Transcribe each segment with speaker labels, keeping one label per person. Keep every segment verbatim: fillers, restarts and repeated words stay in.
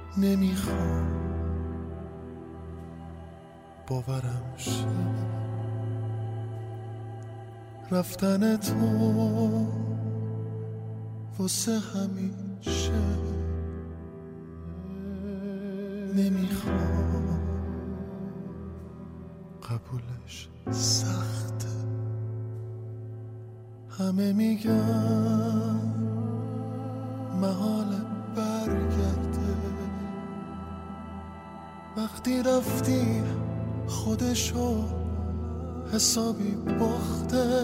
Speaker 1: نمیخوام باورم شه رفتن تو واسه همیشه. نمیخوام قبولش سخته، همه میگن محال برگرده، وقتی رفتی خودشو حسابی باخته،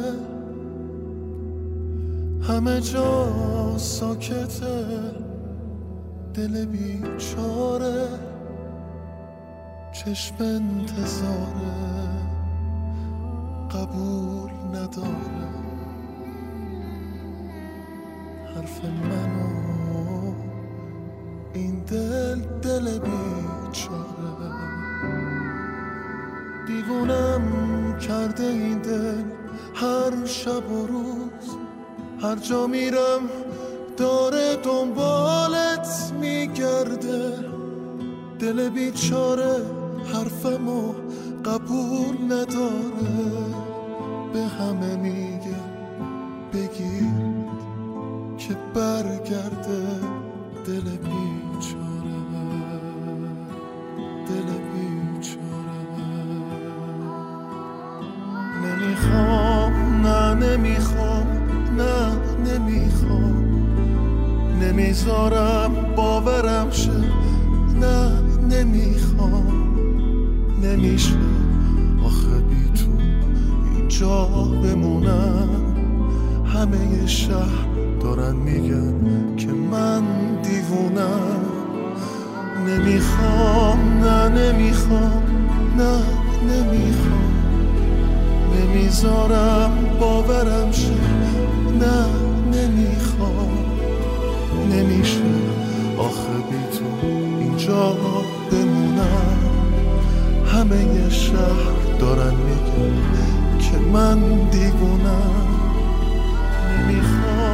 Speaker 1: همه جا ساکته، دل بیچاره چشم انتظاره قبول نداره حرف منو این دل دل بیچاره. دیوونم کرده این دل هر شب و روز، هر جا میرم داره دنبالت میگرده، دل بیچاره حرفمو قبول نداره، به همه میگه بگید که برگرده، دل بیچاره دل بیچاره. نمیخوام نه نمیخوام نه نمیخوام، نمیذارم باورم شه، نه نمیخوام، نمیشه آخه بی تو اینجا بمونم، همه شهر دارن میگن که من دیوونم. نمیخوام نه نمیخوام نه نمیخوام، نمیذارم باورم شه، نه نمیخوام، نمیشه آخه بی تو اینجا بمونم، همه شهر دارن میگن که من دیوونم. نمیخوام